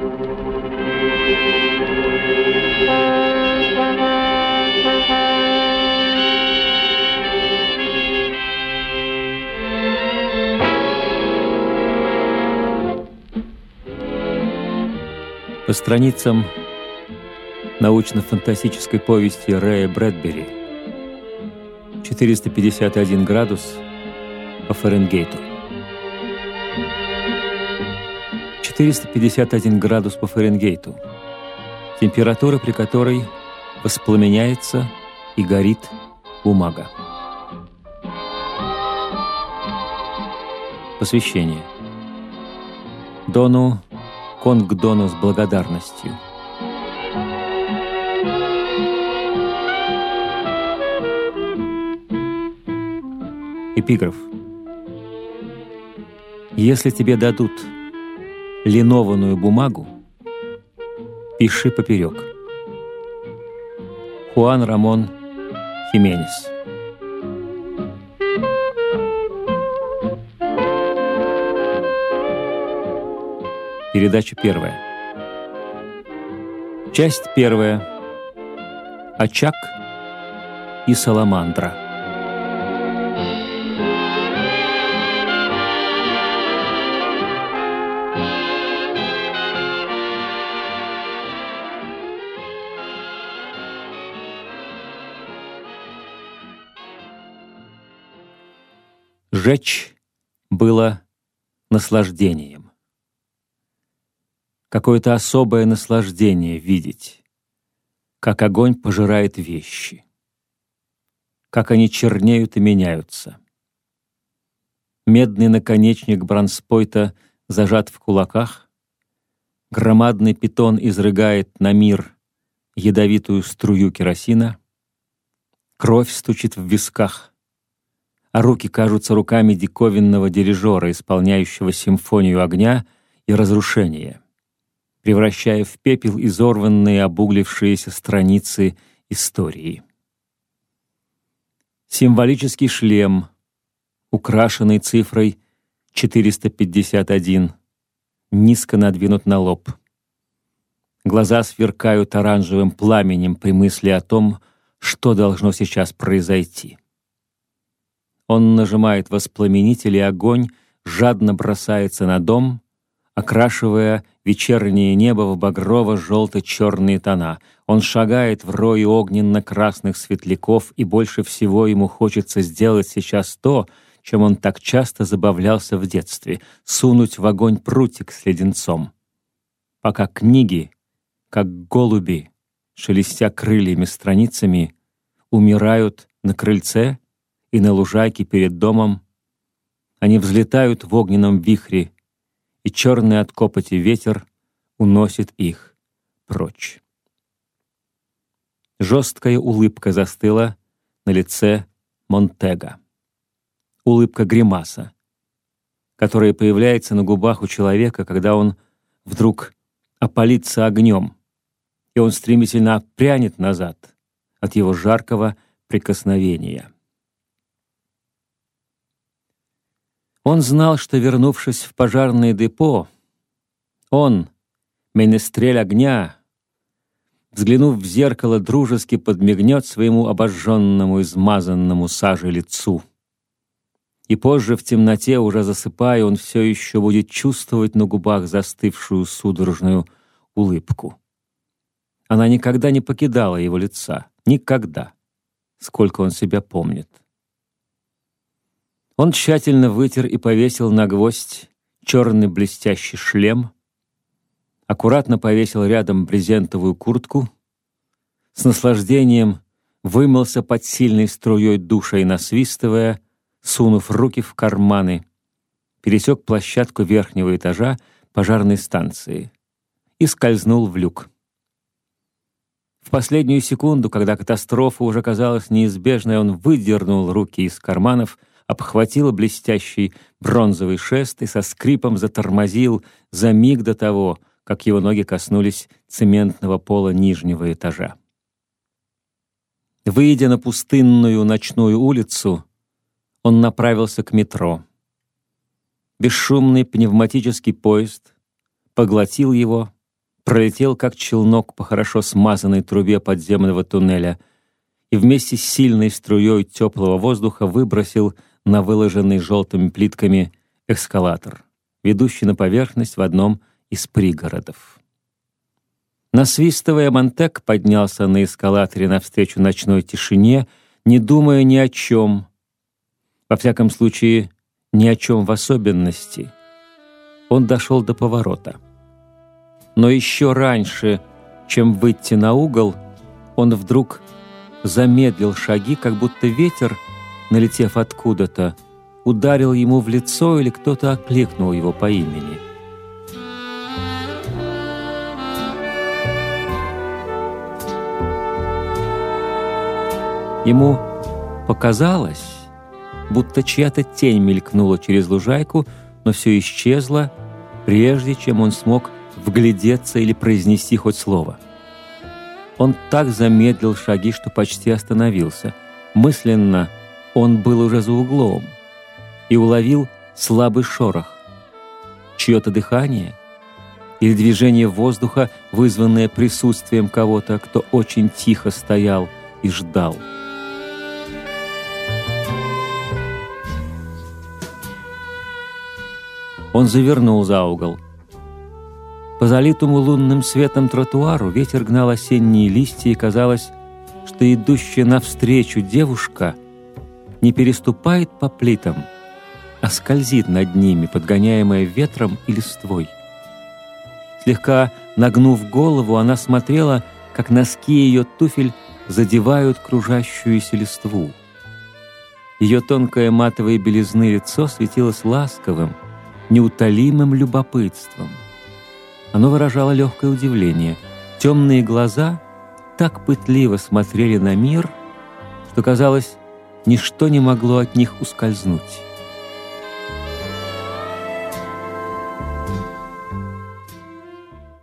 По страницам научно-фантастической повести Рэя Брэдбери 451 градус по Фаренгейту. 451 градус по Фаренгейту. Температура, при которой воспламеняется и горит бумага. Посвящение. Дону Конгдону с благодарностью. Эпиграф. Если тебе дадут линованную бумагу, пиши поперек. Хуан Рамон Хименес. Передача первая. Часть первая. Очаг и саламандра. Жечь было наслаждением. Какое-то особое наслаждение видеть, как огонь пожирает вещи, как они чернеют и меняются. Медный наконечник бронспойта зажат в кулаках, громадный питон изрыгает на мир ядовитую струю керосина, кровь стучит в висках, а руки кажутся руками диковинного дирижера, исполняющего симфонию огня и разрушения, превращая в пепел изорванные обуглившиеся страницы истории. Символический шлем, украшенный цифрой 451, низко надвинут на лоб. Глаза сверкают оранжевым пламенем при мысли о том, что должно сейчас произойти. Он нажимает воспламенитель, и огонь жадно бросается на дом, окрашивая вечернее небо в багрово-желто-черные тона. Он шагает в рое огненно-красных светляков, и больше всего ему хочется сделать сейчас то, чем он так часто забавлялся в детстве — сунуть в огонь прутик с леденцом. Пока книги, как голуби, шелестя крыльями страницами, умирают на крыльце и на лужайке перед домом, они взлетают в огненном вихре, и черный от копоти ветер уносит их прочь. Жесткая улыбка застыла на лице Монтега. Улыбка-гримаса, которая появляется на губах у человека, когда он вдруг опалится огнем, и он стремительно отпрянет назад от его жаркого прикосновения. Он знал, что, вернувшись в пожарное депо, он, менестрель огня, взглянув в зеркало, дружески подмигнет своему обожженному, измазанному сажей лицу. И позже, в темноте, уже засыпая, он все еще будет чувствовать на губах застывшую судорожную улыбку. Она никогда не покидала его лица. Никогда. Сколько он себя помнит. Он тщательно вытер и повесил на гвоздь черный блестящий шлем, аккуратно повесил рядом брезентовую куртку, с наслаждением вымылся под сильной струей душа и, насвистывая, сунув руки в карманы, пересек площадку верхнего этажа пожарной станции и скользнул в люк. В последнюю секунду, когда катастрофа уже казалась неизбежной, он выдернул руки из карманов, обхватил блестящий бронзовый шест и со скрипом затормозил за миг до того, как его ноги коснулись цементного пола нижнего этажа. Выйдя на пустынную ночную улицу, он направился к метро. Бесшумный пневматический поезд поглотил его пролетел как челнок по хорошо смазанной трубе подземного туннеля и вместе с сильной струей теплого воздуха выбросил на выложенный желтыми плитками эскалатор, ведущий на поверхность в одном из пригородов. Насвистывая, Монтек поднялся на эскалаторе навстречу ночной тишине, не думая ни о чем, во всяком случае, ни о чем в особенности. Он дошел до поворота. Но еще раньше, чем выйти на угол, он вдруг замедлил шаги, как будто ветер, налетев откуда-то, ударил ему в лицо или кто-то окликнул его по имени. Ему показалось, будто чья-то тень мелькнула через лужайку, но все исчезло, прежде чем он смог вглядеться или произнести хоть слово. Он так замедлил шаги, что почти остановился. Мысленно он был уже за углом и уловил слабый шорох. Чье-то дыхание или движение воздуха, вызванное присутствием кого-то, кто очень тихо стоял и ждал. Он завернул за угол. По залитому лунным светом тротуару ветер гнал осенние листья, и казалось, что идущая навстречу девушка не переступает по плитам, а скользит над ними, подгоняемая ветром и листвой. Слегка нагнув голову, она смотрела, как носки ее туфель задевают кружащуюся листву. Ее тонкое матовое белизны лицо светилось ласковым, неутолимым любопытством. Оно выражало легкое удивление. Темные глаза так пытливо смотрели на мир, что, казалось, ничто не могло от них ускользнуть.